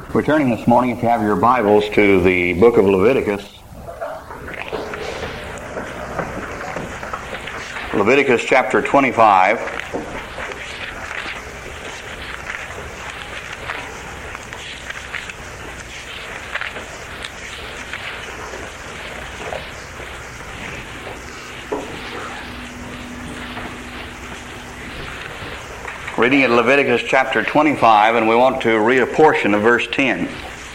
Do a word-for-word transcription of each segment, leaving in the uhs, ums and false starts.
We're turning this morning, if you have your Bibles, to the book of Leviticus. Leviticus chapter twenty-five. Reading at Leviticus chapter twenty-five, and we want to read a portion of verse ten.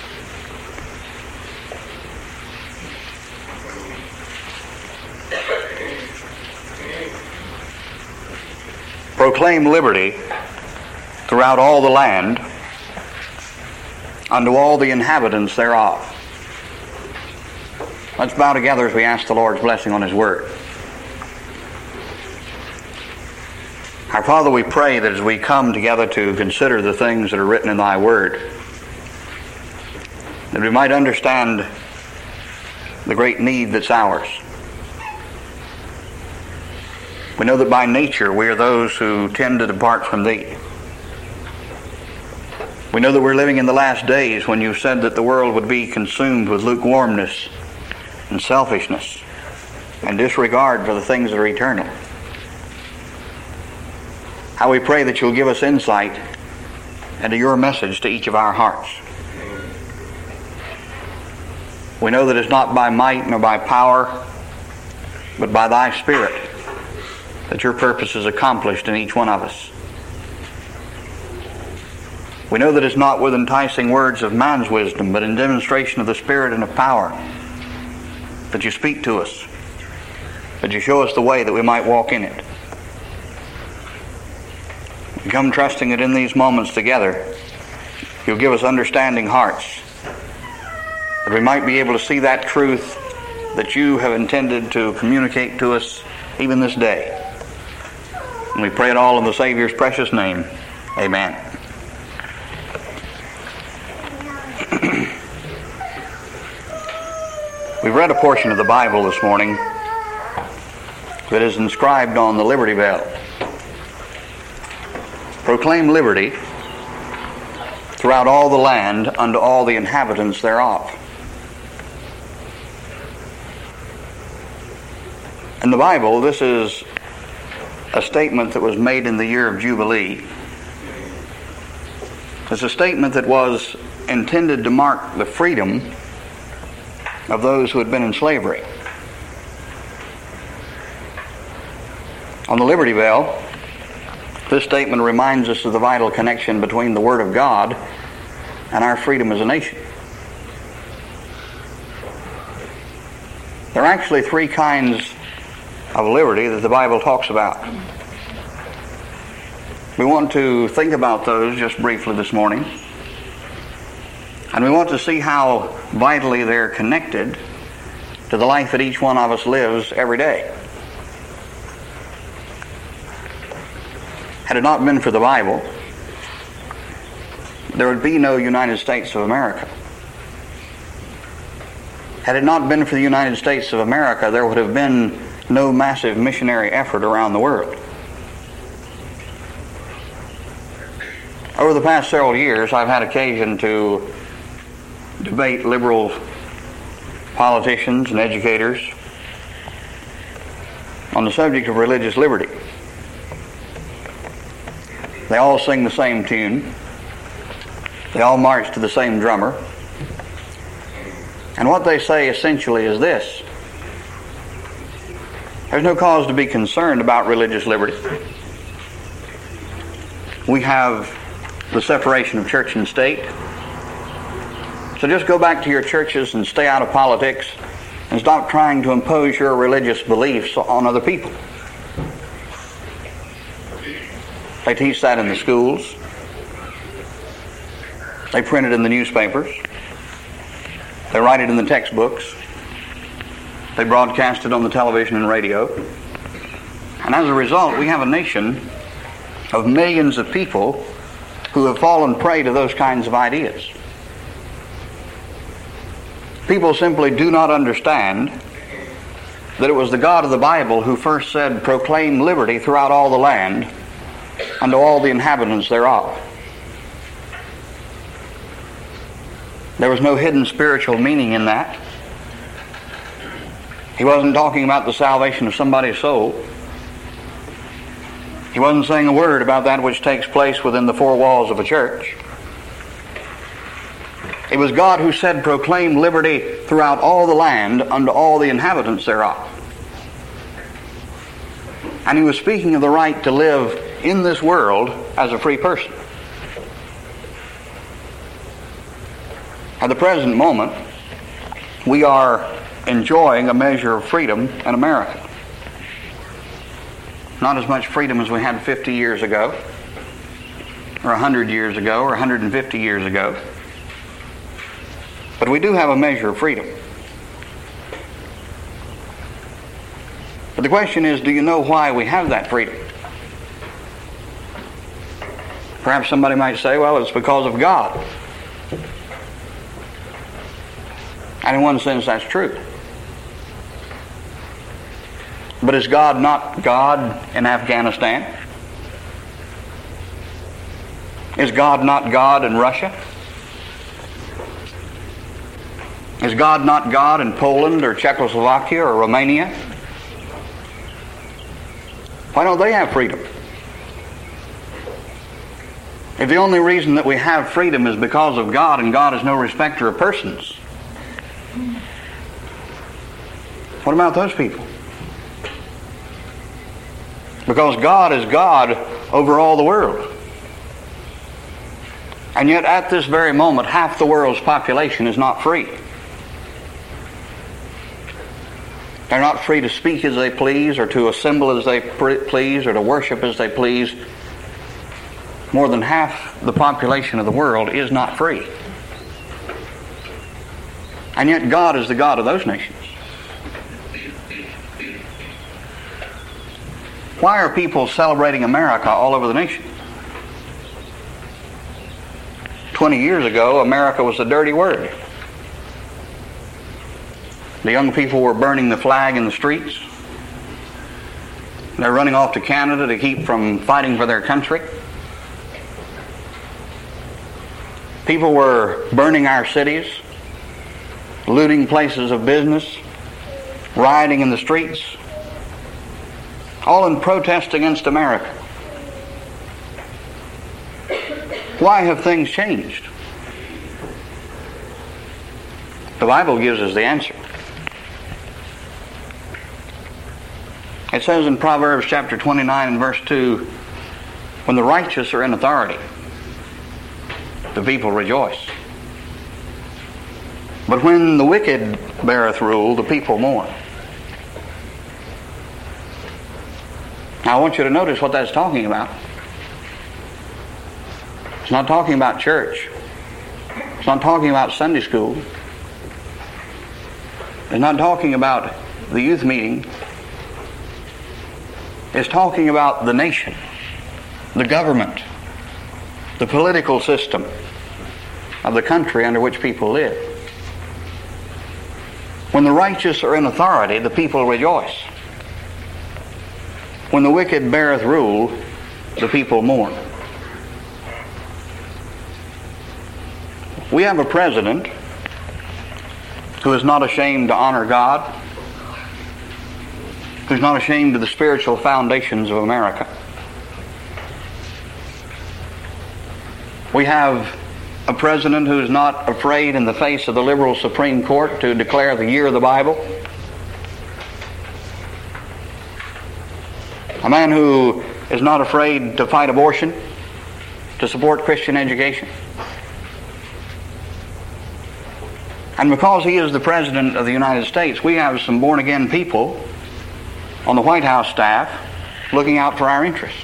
Proclaim liberty throughout all the land unto all the inhabitants thereof. Let's bow together as we ask the Lord's blessing on His Word. Our Father, we pray that as we come together to consider the things that are written in Thy Word, that we might understand the great need that's ours. We know that by nature we are those who tend to depart from Thee. We know that we're living in the last days when You said that the world would be consumed with lukewarmness and selfishness and disregard for the things that are eternal. How we pray that You'll give us insight into Your message to each of our hearts. We know that it's not by might nor by power, but by Thy Spirit that Your purpose is accomplished in each one of us. We know that it's not with enticing words of man's wisdom, but in demonstration of the Spirit and of power that You speak to us, that You show us the way that we might walk in it. We come trusting that in these moments together, You'll give us understanding hearts, that we might be able to see that truth that You have intended to communicate to us even this day. And we pray it all in the Savior's precious name. Amen. We've read a portion of the Bible this morning that is inscribed on the Liberty Bell. Proclaim liberty throughout all the land unto all the inhabitants thereof. In the Bible, this is a statement that was made in the year of Jubilee. It's a statement that was intended to mark the freedom of those who had been in slavery. On the Liberty Bell, this statement reminds us of the vital connection between the Word of God and our freedom as a nation. There are actually three kinds of liberty that the Bible talks about. We want to think about those just briefly this morning. And we want to see how vitally they're connected to the life that each one of us lives every day. Had it not been for the Bible, there would be no United States of America. Had it not been for the United States of America, there would have been no massive missionary effort around the world. Over the past several years, I've had occasion to debate liberal politicians and educators on the subject of religious liberty. They all sing the same tune. They all march to the same drummer. And what they say essentially is this: there's no cause to be concerned about religious liberty. We have the separation of church and state. So just go back to your churches and stay out of politics and stop trying to impose your religious beliefs on other people. They teach that in the schools. They print it in the newspapers. They write it in the textbooks. They broadcast it on the television and radio. And as a result, we have a nation of millions of people who have fallen prey to those kinds of ideas. People simply do not understand that it was the God of the Bible who first said, "Proclaim liberty throughout all the land unto all the inhabitants thereof." There was no hidden spiritual meaning in that. He wasn't talking about the salvation of somebody's soul. He wasn't saying a word about that which takes place within the four walls of a church. It was God who said, proclaim liberty throughout all the land unto all the inhabitants thereof. And he was speaking of the right to live in this world as a free person. At the present moment, we are enjoying a measure of freedom in America. Not as much freedom as we had fifty years ago, or one hundred years ago, or one hundred fifty years ago. But we do have a measure of freedom. But the question is, do you know why we have that freedom? Perhaps somebody might say, well, it's because of God. And in one sense, that's true. But is God not God in Afghanistan? Is God not God in Russia? Is God not God in Poland or Czechoslovakia or Romania? Why don't they have freedom? If the only reason that we have freedom is because of God, and God is no respecter of persons, what about those people? Because God is God over all the world. And yet at this very moment, half the world's population is not free. They're not free to speak as they please, or to assemble as they please, or to worship as they please. More than half the population of the world is not free. And yet God is the God of those nations. Why are people celebrating America all over the nation? Twenty years ago, America was a dirty word. The young people were burning the flag in the streets. They're running off to Canada to keep from fighting for their country. People were burning our cities, looting places of business, rioting in the streets, all in protest against America. Why have things changed? The Bible gives us the answer. It says in Proverbs chapter twenty-nine and verse two, when the righteous are in authority, the people rejoice. But when the wicked beareth rule, the people mourn. Now I want you to notice what that's talking about. It's not talking about church. It's not talking about Sunday school. It's not talking about the youth meeting. It's talking about the nation, the government, the political system of the country under which people live. When the righteous are in authority, the people rejoice. When the wicked beareth rule, the people mourn. We have a president who is not ashamed to honor God, who's not ashamed of the spiritual foundations of America. We have a president who is not afraid in the face of the liberal Supreme Court to declare the year of the Bible. A man who is not afraid to fight abortion, to support Christian education. And because he is the President of the United States, we have some born-again people on the White House staff looking out for our interests.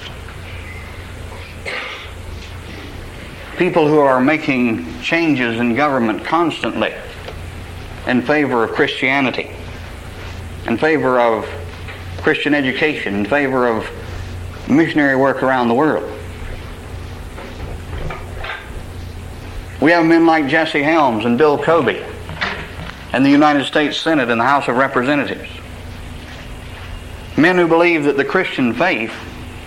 People who are making changes in government constantly in favor of Christianity, in favor of Christian education, in favor of missionary work around the world. We have men like Jesse Helms and Bill Cobey in the United States Senate and the House of Representatives. Men who believe that the Christian faith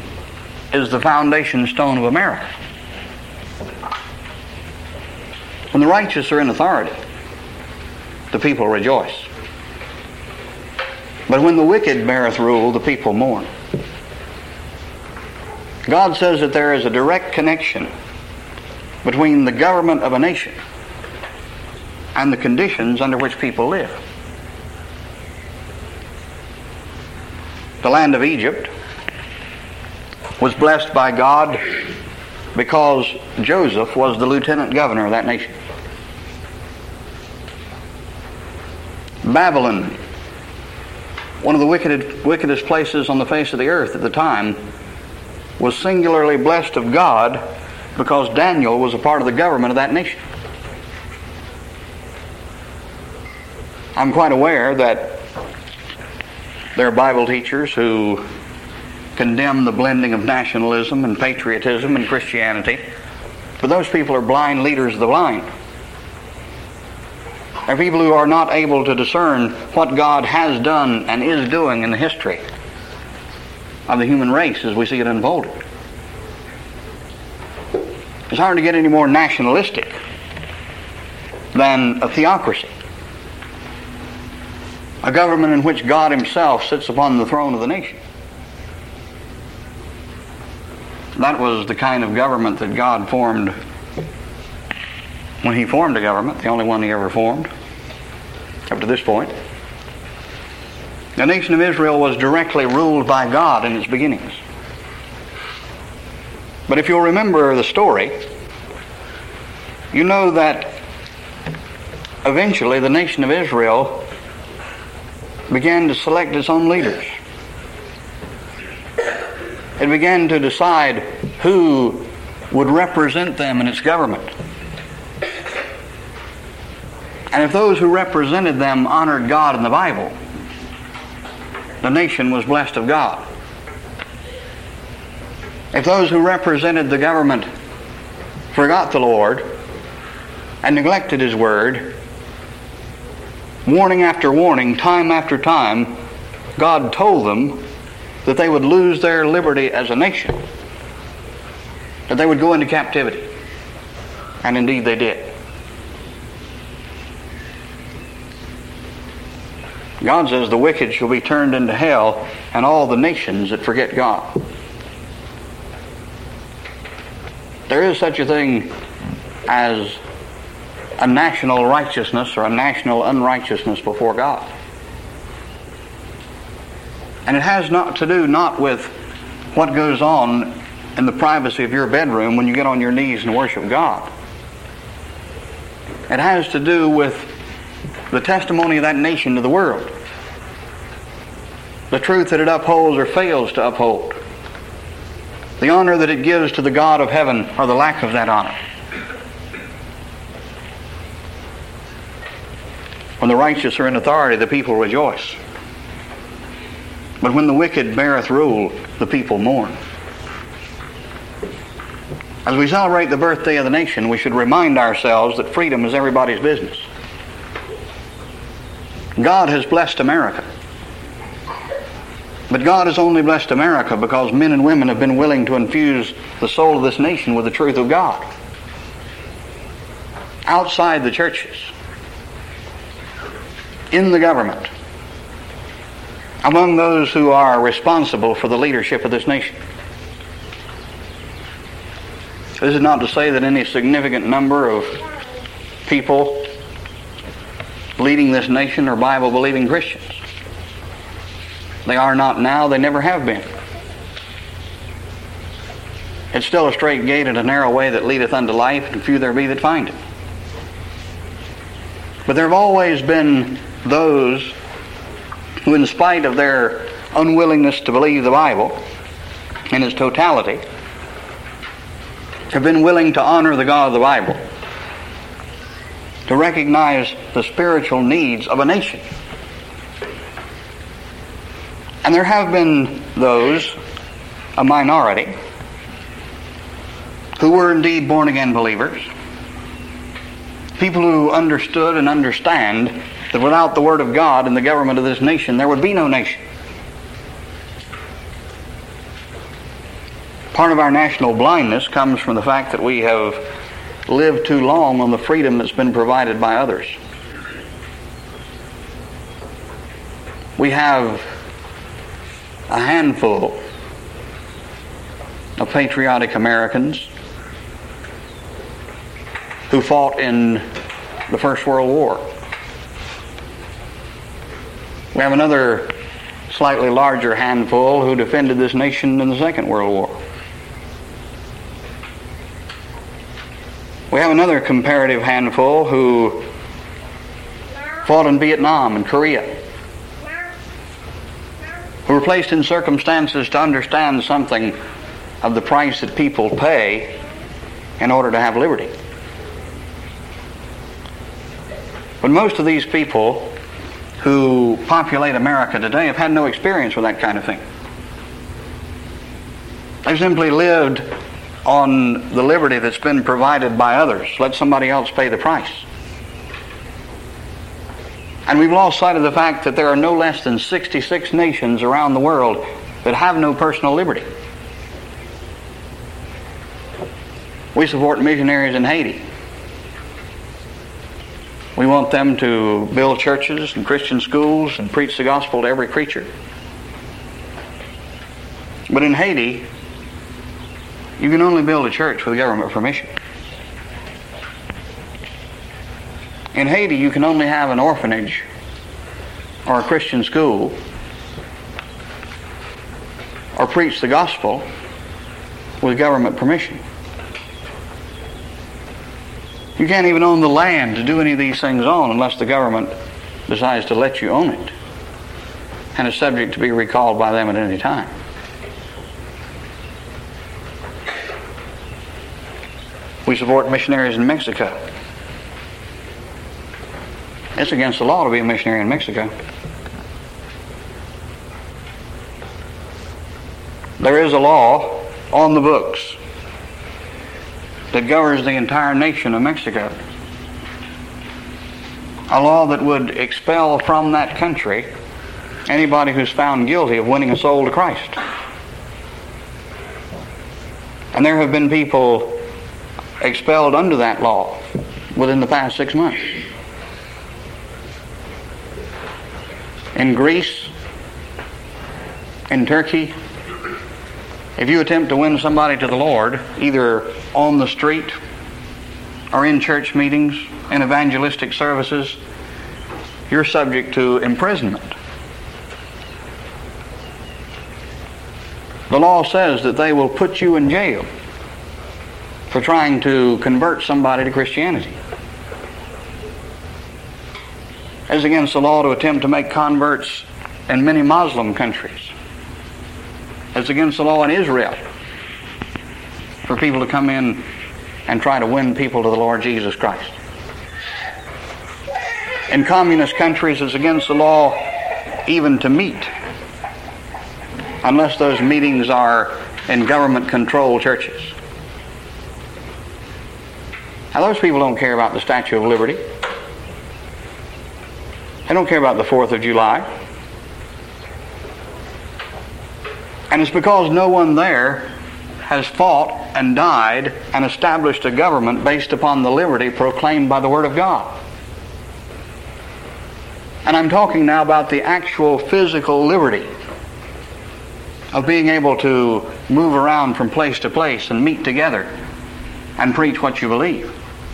is the foundation stone of America. When the righteous are in authority, the people rejoice. But when the wicked beareth rule, the people mourn. God says that there is a direct connection between the government of a nation and the conditions under which people live. The land of Egypt was blessed by God because Joseph was the lieutenant governor of that nation. Babylon, one of the wickedest, wickedest places on the face of the earth at the time, was singularly blessed of God because Daniel was a part of the government of that nation. I'm quite aware that there are Bible teachers who condemn the blending of nationalism and patriotism and Christianity, but those people are blind leaders of the blind. They're people who are not able to discern what God has done and is doing in the history of the human race as we see it unfolded. It's hard to get any more nationalistic than a theocracy, a government in which God himself sits upon the throne of the nation. That was the kind of government that God formed when he formed a government, the only one he ever formed up to this point. The nation of Israel was directly ruled by God in its beginnings. But if you'll remember the story, you know that eventually the nation of Israel began to select its own leaders. It began to decide who would represent them in its government. And if those who represented them honored God in the Bible, the nation was blessed of God. If those who represented the government forgot the Lord and neglected his word, warning after warning, time after time, God told them that they would lose their liberty as a nation, that they would go into captivity. And indeed they did. God says the wicked shall be turned into hell, and all the nations that forget God. There is such a thing as a national righteousness or a national unrighteousness before God. And it has not to do not with what goes on in the privacy of your bedroom when you get on your knees and worship God. It has to do with the testimony of that nation to the world, the truth that it upholds or fails to uphold, the honor that it gives to the God of heaven or the lack of that honor. When the righteous are in authority, the people rejoice. But when the wicked beareth rule, the people mourn. As we celebrate the birthday of the nation, we should remind ourselves that freedom is everybody's business. God has blessed America. But God has only blessed America because men and women have been willing to infuse the soul of this nation with the truth of God. Outside the churches, in the government, among those who are responsible for the leadership of this nation. This is not to say that any significant number of people leading this nation are Bible-believing Christians. They are not now, they never have been. It's still a straight gate and a narrow way that leadeth unto life, and few there be that find it. But there have always been those who, in spite of their unwillingness to believe the Bible in its totality, have been willing to honor the God of the Bible, to recognize the spiritual needs of a nation. And there have been those, a minority, who were indeed born-again believers, people who understood and understand that without the Word of God and the government of this nation, there would be no nation. Part of our national blindness comes from the fact that we have lived too long on the freedom that's been provided by others. We have a handful of patriotic Americans who fought in the First World War. We have another slightly larger handful who defended this nation in the Second World War. We have another comparative handful who fought in Vietnam and Korea, who were placed in circumstances to understand something of the price that people pay in order to have liberty. But most of these people who populate America today have had no experience with that kind of thing. They've simply lived on the liberty that's been provided by others. Let somebody else pay the price. And we've lost sight of the fact that there are no less than sixty-six nations around the world that have no personal liberty. We support missionaries in Haiti. We want them to build churches and Christian schools and preach the gospel to every creature. But in Haiti, you can only build a church with government permission. In Haiti, you can only have an orphanage or a Christian school or preach the gospel with government permission. You can't even own the land to do any of these things on unless the government decides to let you own it, and is subject to be recalled by them at any time. We support missionaries in Mexico. It's against the law to be a missionary in Mexico. There is a law on the books that governs the entire nation of Mexico. A law that would expel from that country anybody who's found guilty of winning a soul to Christ. And there have been people expelled under that law within the past six months. In Greece, in Turkey, if you attempt to win somebody to the Lord, either on the street or in church meetings, in evangelistic services, you're subject to imprisonment. The law says that they will put you in jail for trying to convert somebody to Christianity. It's against the law to attempt to make converts in many Muslim countries. It's against the law in Israel for people to come in and try to win people to the Lord Jesus Christ. In communist countries, it's against the law even to meet, unless those meetings are in government-controlled churches. Now, those people don't care about the Statue of Liberty. They don't care about the fourth of July. And it's because no one there has fought and died and established a government based upon the liberty proclaimed by the Word of God. And I'm talking now about the actual physical liberty of being able to move around from place to place and meet together and preach what you believe.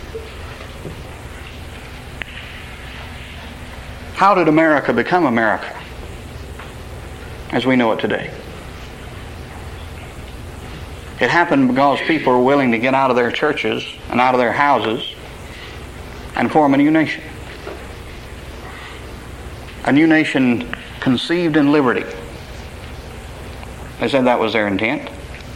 How did America become America as we know it today? It happened because people were willing to get out of their churches and out of their houses and form a new nation. A new nation conceived in liberty. They said that was their intent.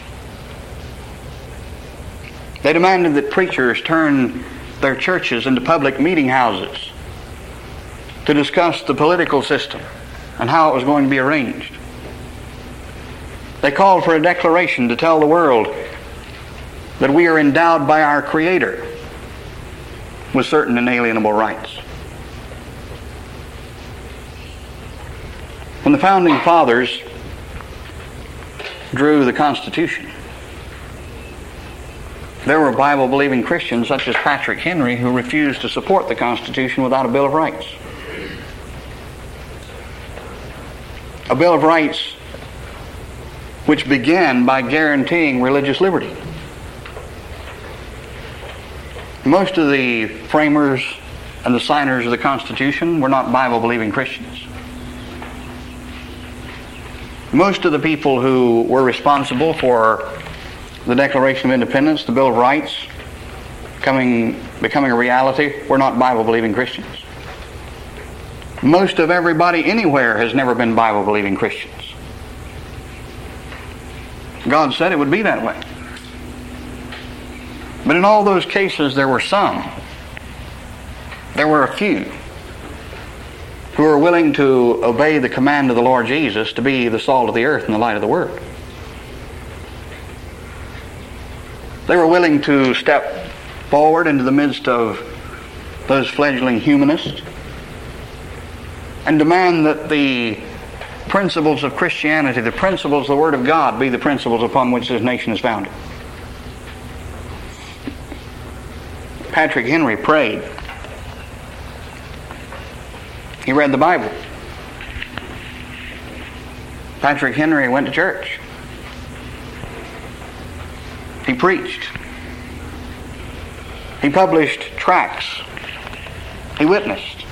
They demanded that preachers turn their churches into public meeting houses to discuss the political system and how it was going to be arranged. They called for a declaration to tell the world that we are endowed by our Creator with certain inalienable rights. When the Founding Fathers drew the Constitution, There were Bible-believing Christians such as Patrick Henry who refused to support the Constitution without a Bill of Rights. A Bill of Rights which began by guaranteeing religious liberty. Most of the framers and the signers of the Constitution were not Bible-believing Christians. Most of the people who were responsible for the Declaration of Independence, the Bill of Rights, coming, becoming a reality, were not Bible-believing Christians. Most of everybody anywhere has never been Bible-believing Christians. God said it would be that way. But in all those cases, there were some, there were a few, who were willing to obey the command of the Lord Jesus to be the salt of the earth and the light of the world. They were willing to step forward into the midst of those fledgling humanists and demand that the principles of Christianity, the principles of the Word of God, be the principles upon which this nation is founded. Patrick Henry prayed. He read the Bible. Patrick Henry went to church. He preached. He published tracts. He witnessed.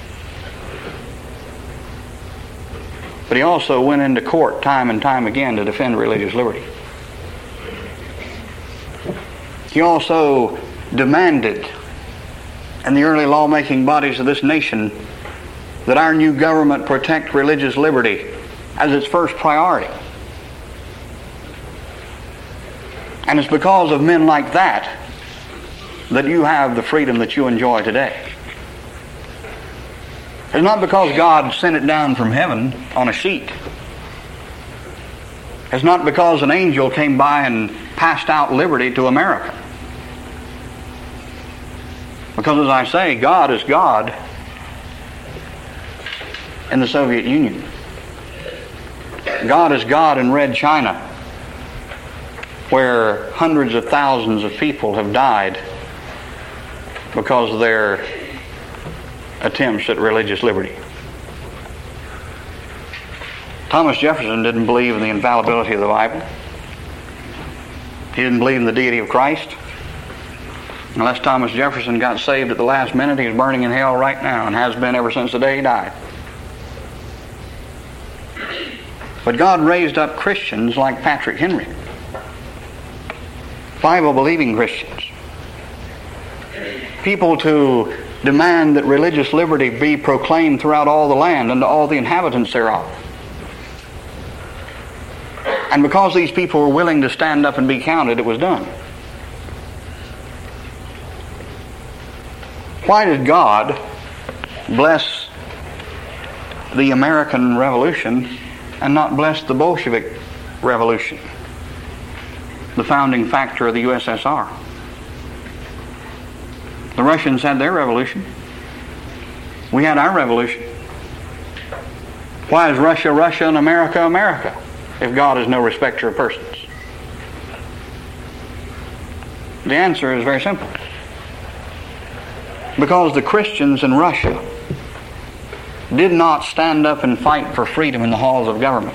But he also went into court time and time again to defend religious liberty. He also demanded in the early lawmaking bodies of this nation that our new government protect religious liberty as its first priority. And it's because of men like that that you have the freedom that you enjoy today. It's not because God sent it down from heaven on a sheet. It's not because an angel came by and passed out liberty to America. Because, as I say, God is God in the Soviet Union. God is God in Red China, where hundreds of thousands of people have died because of their attempts at religious liberty. Thomas Jefferson didn't believe in the infallibility of the Bible. He didn't believe in the deity of Christ. Unless Thomas Jefferson got saved at the last minute, he's burning in hell right now and has been ever since the day he died. But God raised up Christians like Patrick Henry, Bible-believing Christians, people to demand that religious liberty be proclaimed throughout all the land and to all the inhabitants thereof. And because these people were willing to stand up and be counted, it was done. Why did God bless the American Revolution and not bless the Bolshevik Revolution, the founding factor of the U S S R? The Russians had their revolution. We had our revolution. Why is Russia Russia and America America if God is no respecter of persons? The answer is very simple. Because the Christians in Russia did not stand up and fight for freedom in the halls of government.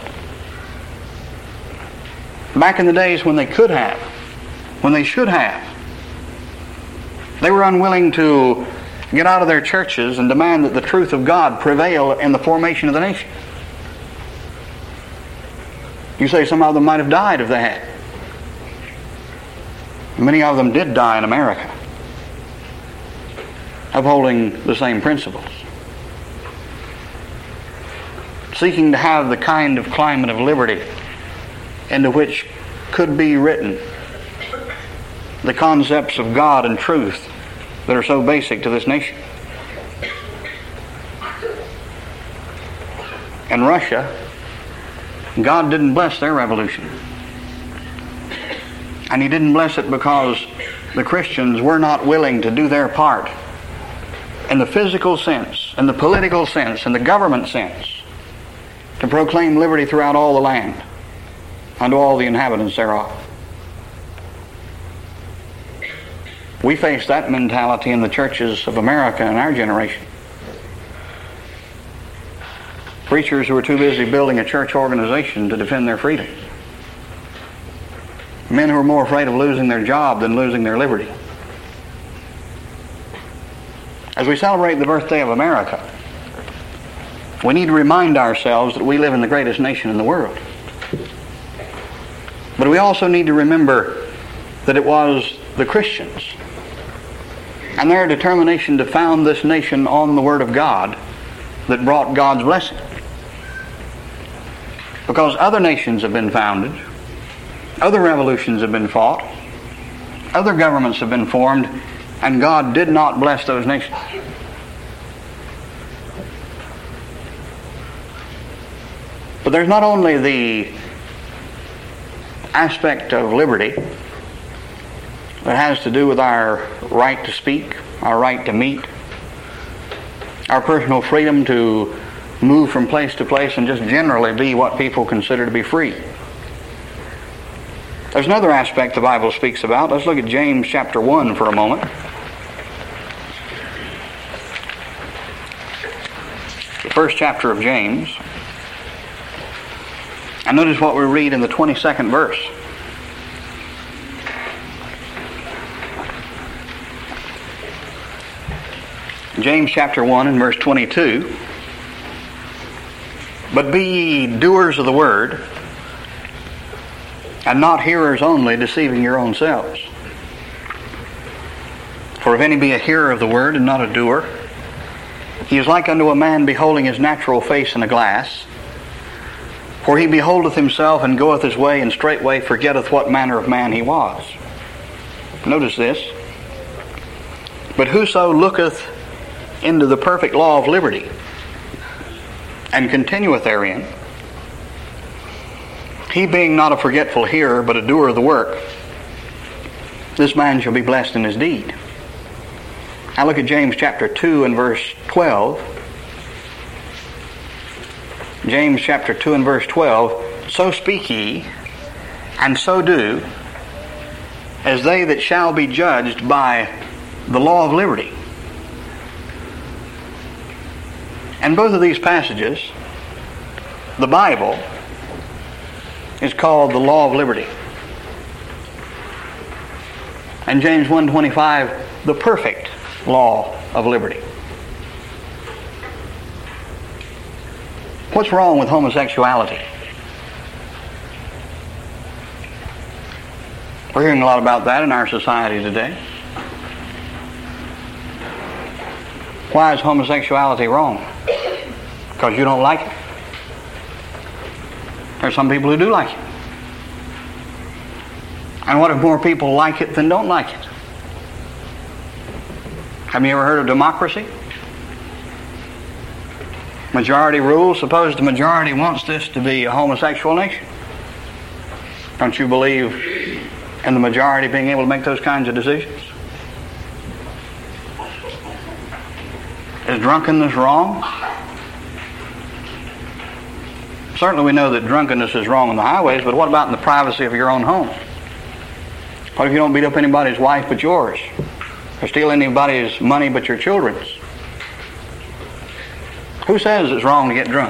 Back in the days when they could have, when they should have, they were unwilling to get out of their churches and demand that the truth of God prevail in the formation of the nation. You say some of them might have died if they had. Many of them did die in America, upholding the same principles, seeking to have the kind of climate of liberty into which could be written the concepts of God and truth that are so basic to this nation. In Russia, God didn't bless their revolution. And He didn't bless it because the Christians were not willing to do their part in the physical sense, in the political sense, in the government sense, to proclaim liberty throughout all the land unto all the inhabitants thereof. We face that mentality in the churches of America in our generation. Preachers who are too busy building a church organization to defend their freedom. Men who are more afraid of losing their job than losing their liberty. As we celebrate the birthday of America, we need to remind ourselves that we live in the greatest nation in the world. But we also need to remember that it was the Christians and their determination to found this nation on the Word of God that brought God's blessing. Because other nations have been founded, other revolutions have been fought, other governments have been formed, and God did not bless those nations. But there's not only the aspect of liberty that has to do with our right to speak, our right to meet, our personal freedom to move from place to place and just generally be what people consider to be free. There's another aspect the Bible speaks about. Let's look at James chapter one for a moment. The first chapter of James. And notice what we read in the twenty-second verse. James chapter one and verse twenty-two. But be ye doers of the word, and not hearers only, deceiving your own selves. For if any be a hearer of the word and not a doer, he is like unto a man beholding his natural face in a glass. For he beholdeth himself and goeth his way, and straightway forgetteth what manner of man he was. Notice this. But whoso looketh into the perfect law of liberty, and continueth therein, he being not a forgetful hearer, but a doer of the work, this man shall be blessed in his deed. Now look at James chapter two and verse twelve. James chapter two and verse twelve. So speak ye, and so do, as they that shall be judged by the law of liberty. And both of these passages, the Bible is called the law of liberty. And James one twenty-five, the perfect law of liberty. What's wrong with homosexuality? We're hearing a lot about that in our society today. Why is homosexuality wrong? Because you don't like it. There are some people who do like it. And what if more people like it than don't like it? Have you ever heard of democracy? Majority rule. Suppose the majority wants this to be a homosexual nation. Don't you believe in the majority being able to make those kinds of decisions? Is drunkenness wrong? Certainly we know that drunkenness is wrong on the highways, but what about in the privacy of your own home? What if you don't beat up anybody's wife but yours? Or steal anybody's money but your children's? Who says it's wrong to get drunk?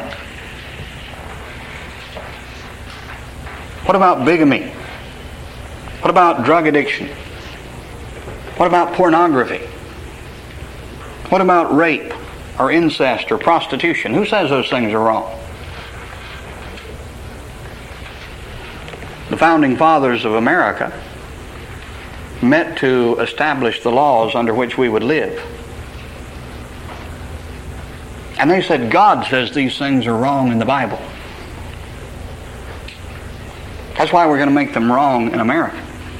What about bigamy? What about drug addiction? What about pornography? What about rape or incest or prostitution? Who says those things are wrong? The founding fathers of America met to establish the laws under which we would live. And they said, God says these things are wrong in the Bible. That's why we're going to make them wrong in America.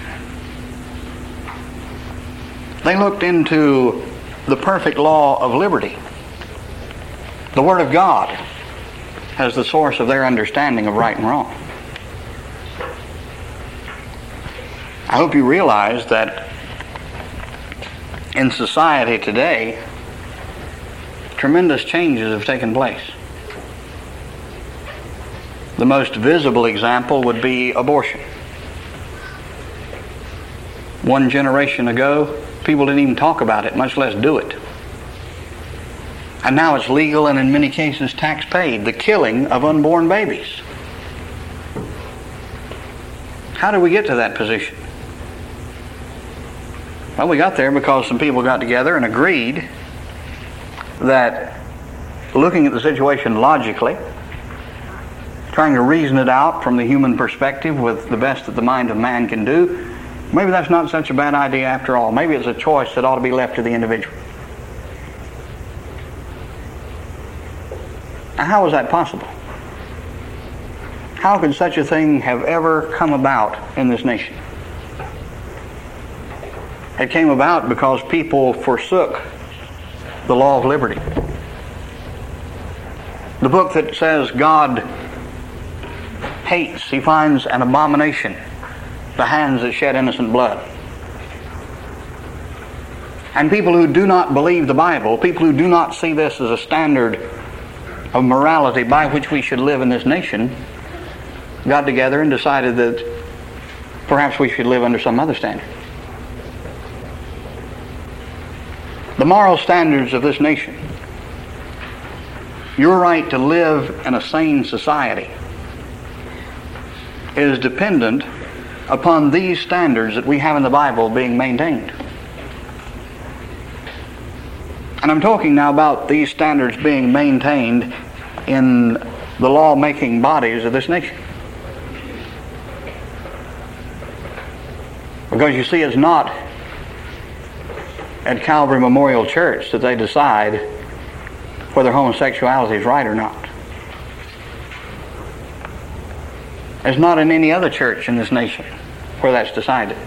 They looked into the perfect law of liberty, the Word of God, as the source of their understanding of right and wrong. I hope you realize that in society today, tremendous changes have taken place. The most visible example would be abortion. One generation ago, People didn't even talk about it, much less do it. And now it's legal and in many cases tax paid, the killing of unborn babies. How did we get to that position? Well, we got there because some people got together and agreed that looking at the situation logically, trying to reason it out from the human perspective with the best that the mind of man can do, maybe that's not such a bad idea after all. Maybe it's a choice that ought to be left to the individual. Now, how was that possible? How could such a thing have ever come about in this nation? It came about because people forsook the law of liberty. The book that says God hates, he finds an abomination, the hands that shed innocent blood. And people who do not believe the Bible, people who do not see this as a standard of morality by which we should live in this nation, got together and decided that perhaps we should live under some other standard. The moral standards of this nation, your right to live in a sane society, is dependent upon these standards that we have in the Bible being maintained. And I'm talking now about these standards being maintained in the law-making bodies of this nation. Because you see, it's not at Calvary Memorial Church that they decide whether homosexuality is right or not. It's not in any other church in this nation where that's decided.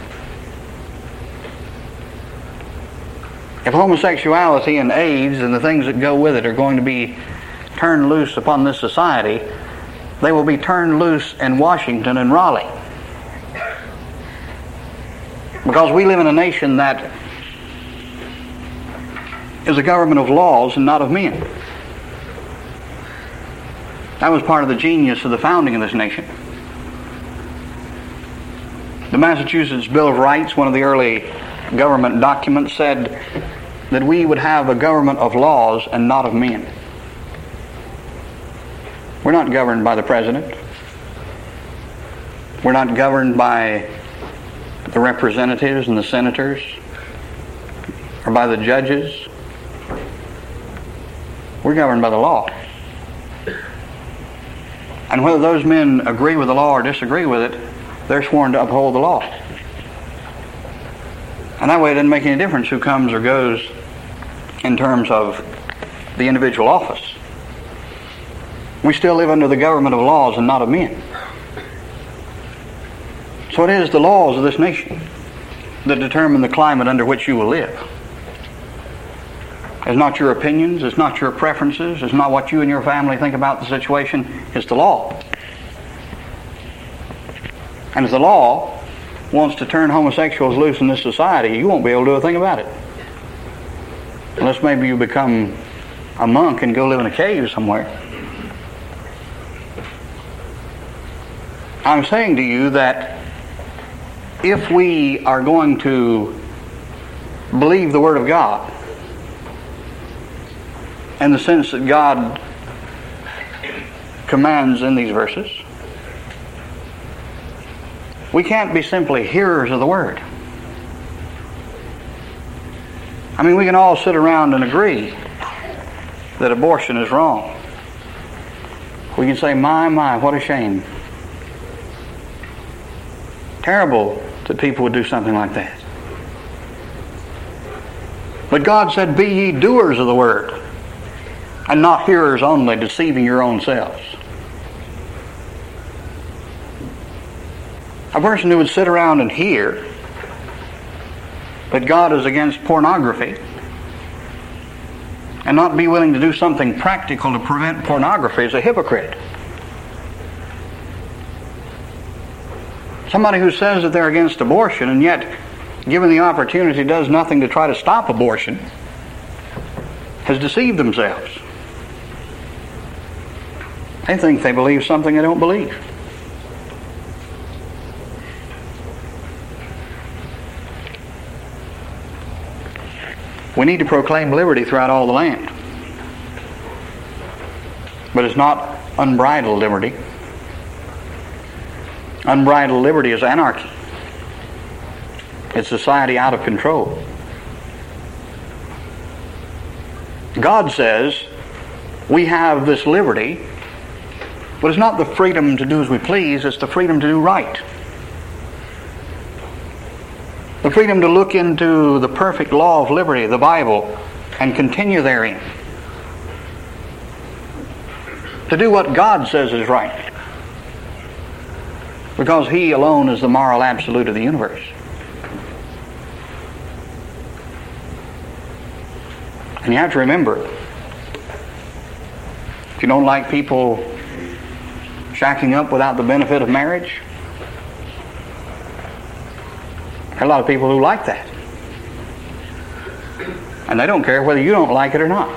If homosexuality and AIDS and the things that go with it are going to be turned loose upon this society, they will be turned loose in Washington and Raleigh. Because we live in a nation that is a government of laws and not of men. That was part of the genius of the founding of this nation. The Massachusetts Bill of Rights, one of the early government documents, said that we would have a government of laws and not of men. We're not governed by the president. We're not governed by the representatives and the senators or by the judges. We're governed by the law. And whether those men agree with the law or disagree with it, they're sworn to uphold the law. And that way it doesn't make any difference who comes or goes in terms of the individual office. We still live under the government of laws and not of men. So it is the laws of this nation that determine the climate under which you will live. It's not your opinions, it's not your preferences, it's not what you and your family think about the situation, it's the law. And if the law wants to turn homosexuals loose in this society, you won't be able to do a thing about it. Unless maybe you become a monk and go live in a cave somewhere. I'm saying to you that if we are going to believe the Word of God, in the sense that God commands in these verses, we can't be simply hearers of the Word. I mean, we can all sit around and agree that abortion is wrong. We can say, my, my, what a shame. Terrible that people would do something like that. But God said, be ye doers of the Word, and not hearers only, deceiving your own selves. A person who would sit around and hear that God is against pornography and not be willing to do something practical to prevent pornography is a hypocrite. Somebody who says that they're against abortion and yet, given the opportunity, does nothing to try to stop abortion has deceived themselves. They think they believe something they don't believe. We need to proclaim liberty throughout all the land. But it's not unbridled liberty. Unbridled liberty is anarchy. It's society out of control. God says we have this liberty, but it's not the freedom to do as we please, it's the freedom to do right. The freedom to look into the perfect law of liberty, the Bible, and continue therein. To do what God says is right. Because He alone is the moral absolute of the universe. And you have to remember, if you don't like people shacking up without the benefit of marriage, there are a lot of people who like that. And they don't care whether you don't like it or not.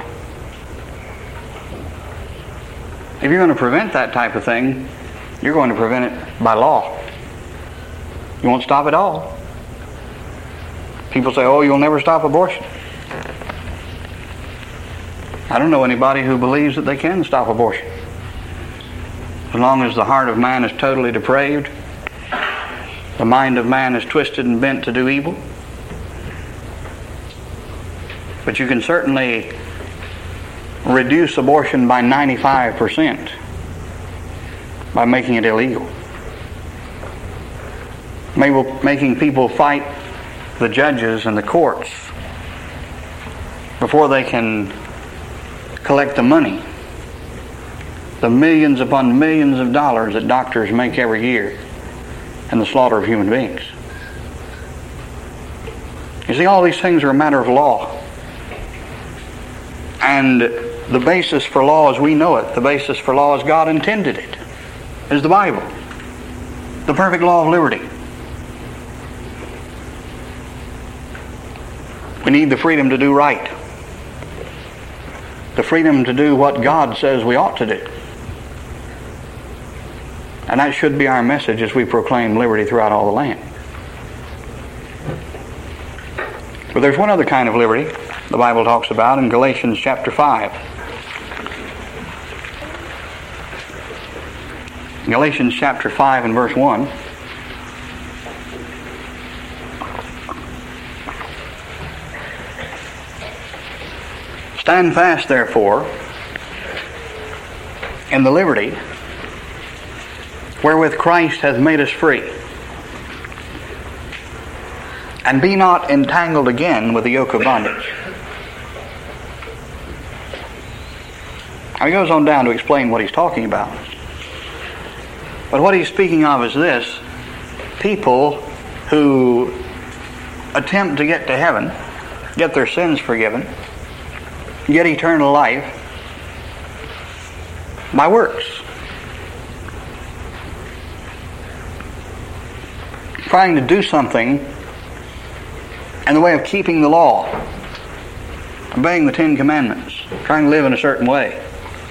If you're going to prevent that type of thing, you're going to prevent it by law. You won't stop it all. People say, oh, you'll never stop abortion. I don't know anybody who believes that they can stop abortion. As long as the heart of man is totally depraved, the mind of man is twisted and bent to do evil. But you can certainly reduce abortion by ninety-five percent by making it illegal. Making people fight the judges and the courts before they can collect the money, the millions upon millions of dollars that doctors make every year in the slaughter of human beings. You see, all these things are a matter of law. And the basis for law as we know it, the basis for law as God intended it, is the Bible. The perfect law of liberty. We need the freedom to do right. The freedom to do what God says we ought to do. And that should be our message as we proclaim liberty throughout all the land. But there's one other kind of liberty the Bible talks about in Galatians chapter five. Galatians chapter five and verse one. Stand fast, therefore, in the liberty wherewith Christ hath made us free, and be not entangled again with the yoke of bondage. Now he goes on down to explain what he's talking about. But what he's speaking of is this: people who attempt to get to heaven, get their sins forgiven, get eternal life by works. Trying to do something in the way of keeping the law, obeying the Ten Commandments, trying to live in a certain way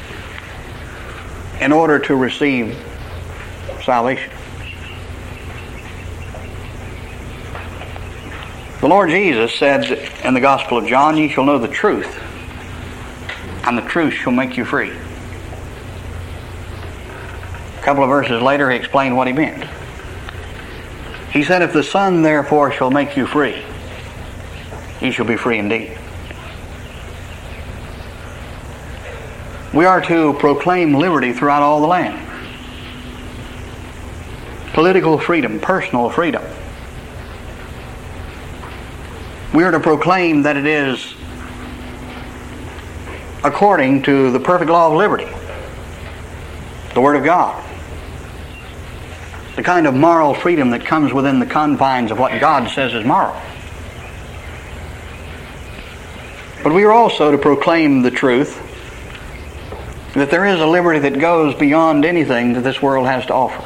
in order to receive salvation. The Lord Jesus said in the Gospel of John, ye shall know the truth, and the truth shall make you free. A couple of verses later he explained what he meant. He said, if the Son therefore shall make you free, ye shall be free indeed. We are to proclaim liberty throughout all the land. Political freedom, personal freedom. We are to proclaim that it is according to the perfect law of liberty, the Word of God. The kind of moral freedom that comes within the confines of what God says is moral. But we are also to proclaim the truth that there is a liberty that goes beyond anything that this world has to offer.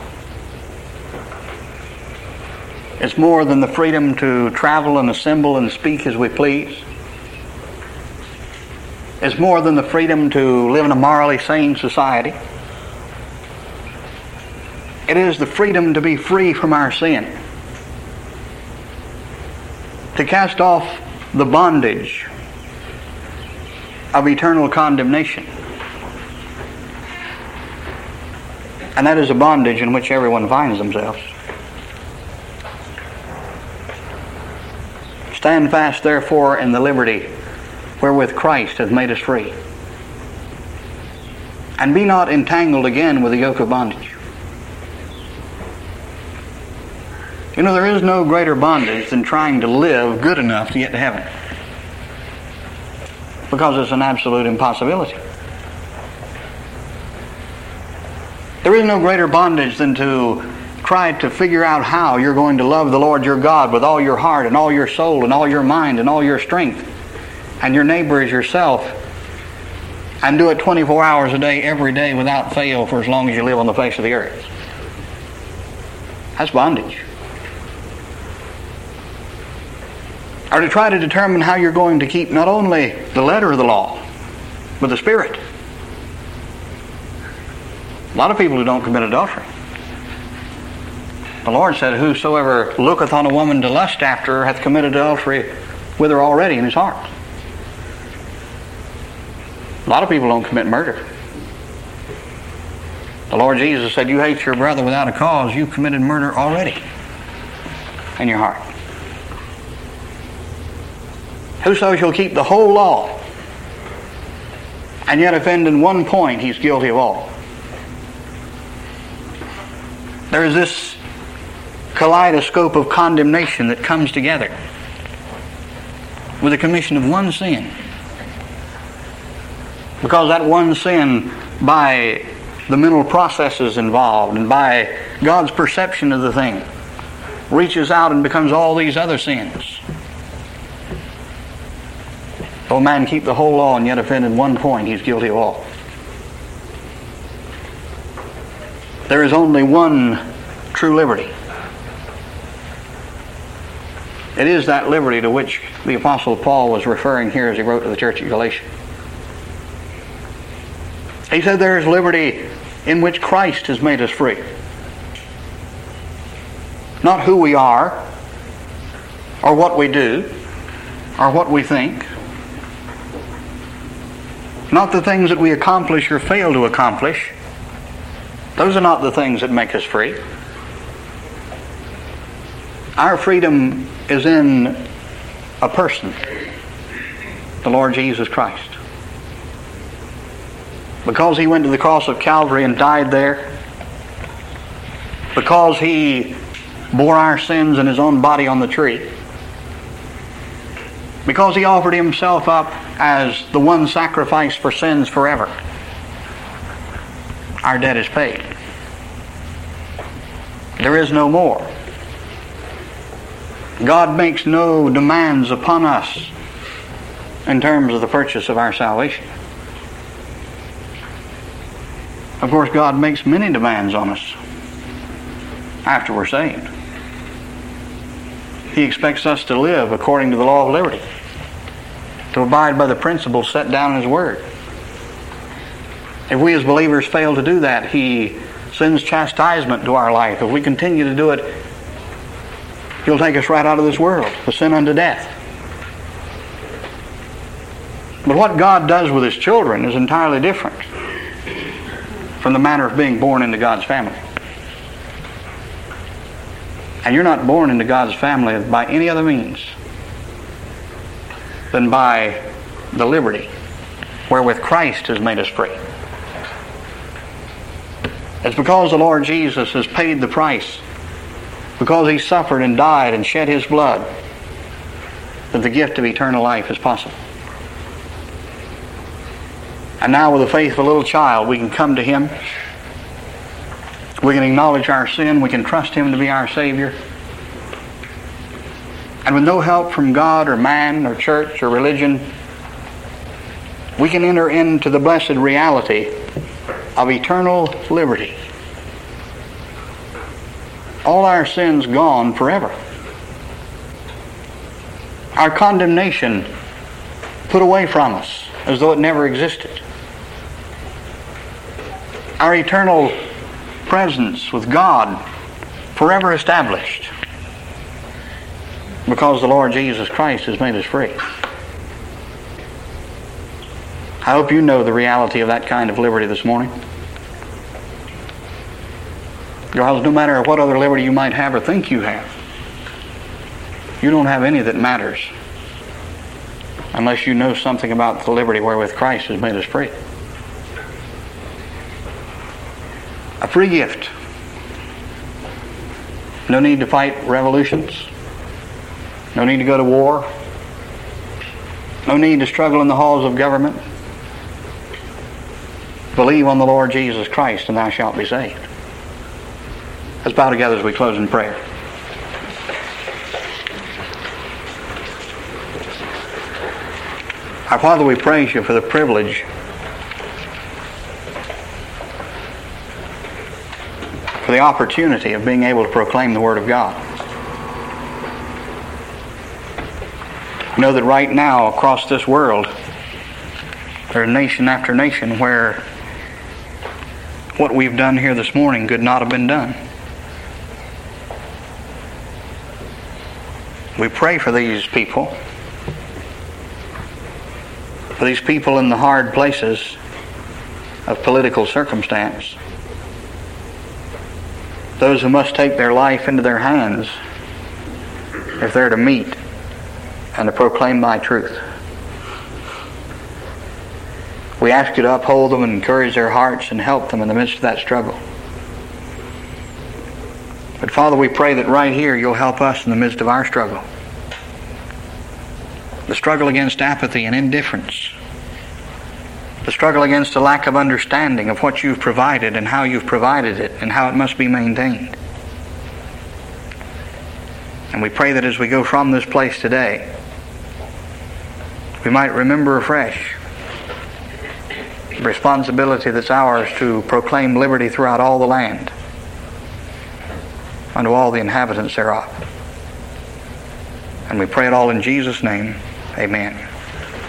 It's more than the freedom to travel and assemble and speak as we please. It's more than the freedom to live in a morally sane society. It is the freedom to be free from our sin, to cast off the bondage of eternal condemnation. And that is a bondage in which everyone finds themselves. Stand fast, therefore, in the liberty wherewith Christ hath made us free. And be not entangled again with the yoke of bondage. You know, there is no greater bondage than trying to live good enough to get to heaven. Because it's an absolute impossibility. There is no greater bondage than to try to figure out how you're going to love the Lord your God with all your heart and all your soul and all your mind and all your strength, and your neighbor as yourself, and do it twenty-four hours a day, every day, without fail, for as long as you live on the face of the earth. That's bondage. Or to try to determine how you're going to keep not only the letter of the law, but the spirit. A lot of people who don't commit adultery. The Lord said, whosoever looketh on a woman to lust after her hath committed adultery with her already in his heart. A lot of people don't commit murder. The Lord Jesus said, you hate your brother without a cause, you've committed murder already in your heart. Whoso shall keep the whole law and yet offend in one point, he's guilty of all. There is this kaleidoscope of condemnation that comes together with the commission of one sin. Because that one sin, by the mental processes involved and by God's perception of the thing, reaches out and becomes all these other sins. Though a man keep the whole law and yet offend in one point, he's guilty of all. There is only one true liberty. It is that liberty to which the Apostle Paul was referring here as he wrote to the church at Galatia. He said there is liberty in which Christ has made us free. Not who we are, or what we do, or what we think. Not the things that we accomplish or fail to accomplish. Those are not the things that make us free. Our freedom is in a person, the Lord Jesus Christ. Because He went to the cross of Calvary and died there, because He bore our sins in His own body on the tree, because He offered Himself up as the one sacrifice for sins forever, our debt is paid. There is no more. God makes no demands upon us in terms of the purchase of our salvation. Of course, God makes many demands on us after we're saved. He expects us to live according to the law of liberty, to abide by the principles set down in His Word. If we as believers fail to do that, He sends chastisement to our life. If we continue to do it, He'll take us right out of this world, to sin unto death. But what God does with His children is entirely different from the manner of being born into God's family. And you're not born into God's family by any other means than by the liberty wherewith Christ has made us free. It's because the Lord Jesus has paid the price, because He suffered and died and shed His blood, that the gift of eternal life is possible. And now with the faith of a little child, we can come to Him. We can acknowledge our sin. We can trust Him to be our Savior. And with no help from God or man or church or religion, we can enter into the blessed reality of eternal liberty. All our sins gone forever. Our condemnation put away from us as though it never existed. Our eternal presence with God forever established, because the Lord Jesus Christ has made us free. I hope you know the reality of that kind of liberty this morning. Because no matter what other liberty you might have or think you have, you don't have any that matters unless you know something about the liberty wherewith Christ has made us free. A free gift. No need to fight revolutions. No need to go to war. No need to struggle in the halls of government. Believe on the Lord Jesus Christ and thou shalt be saved. Let's bow together as we close in prayer. Our Father, we praise you for the privilege for the opportunity of being able to proclaim the Word of God. We know that right now across this world there's nation after nation where what we've done here this morning could not have been done. We pray for these people, for these people in the hard places of political circumstance, those who must take their life into their hands if they're to meet and to proclaim thy truth. We ask you to uphold them and encourage their hearts and help them in the midst of that struggle. But Father, we pray that right here you'll help us in the midst of our struggle. The struggle against apathy and indifference. The struggle against a lack of understanding of what you've provided and how you've provided it and how it must be maintained. And we pray that as we go from this place today, we might remember afresh the responsibility that's ours to proclaim liberty throughout all the land, unto all the inhabitants thereof. And we pray it all in Jesus' name. Amen.